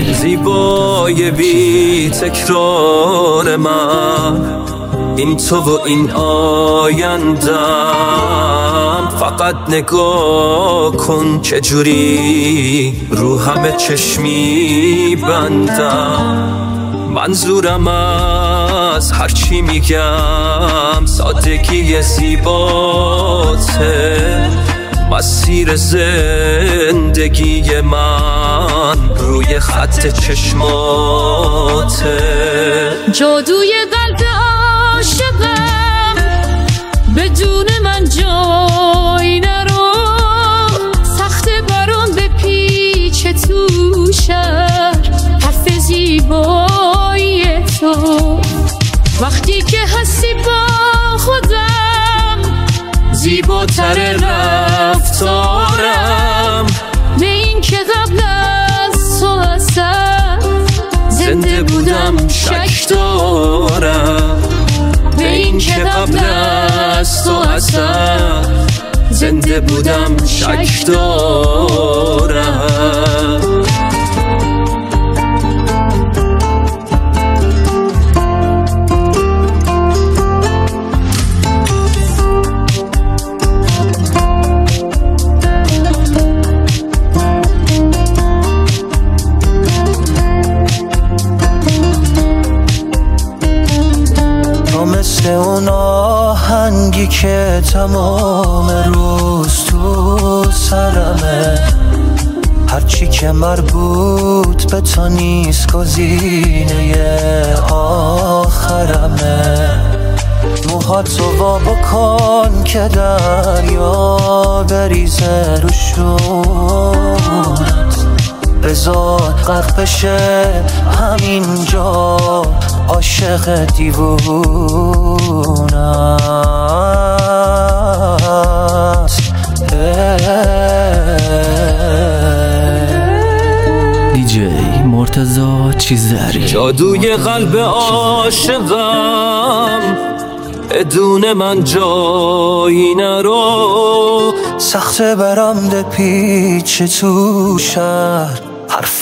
زیبای بی تکرار من، این تو و این آیندم. فقط نگاه کن چجوری رو همه چشمی بندم. منظورم از هرچی میگم سادگی زیباته. مسیر زندگی من روی خط چشماته. جادوی قلب عاشقم بدون من جای نرو. سخته برام به پیچ تو شهر حرف زیبایی تو. وقتی که هستی با خودم زیباتر رفتارم. به این که قبل از تو اصلا زنده بودم شک دارم. به این که قبل از تو اصلا زنده بودم شک دارم. مثل اون آهنگی که تمام روز تو سرمه. هرچی که مربوط به تو نیست گزینه آخرمه. موهاتو وا بکن که دریا بریزه رو شونت. بذار غرق بشه همینجا عاشق دیوونه‌ست. دیجی مرتضی چیزری. جادوی قلب عاشقم بدون من جایی نرو. سخته برام ده پیچ تو شهر حرف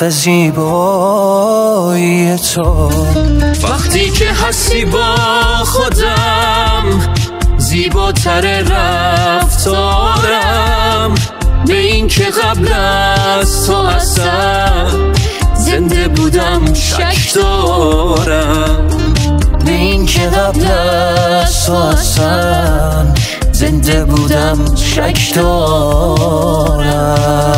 زیبایی تو. وقتی که هستی با خودم زیباتر رفتارم. به این که قبل از تو اصلا زنده بودم شک دارم. به این که قبل از تو اصلا زنده بودم شک دارم.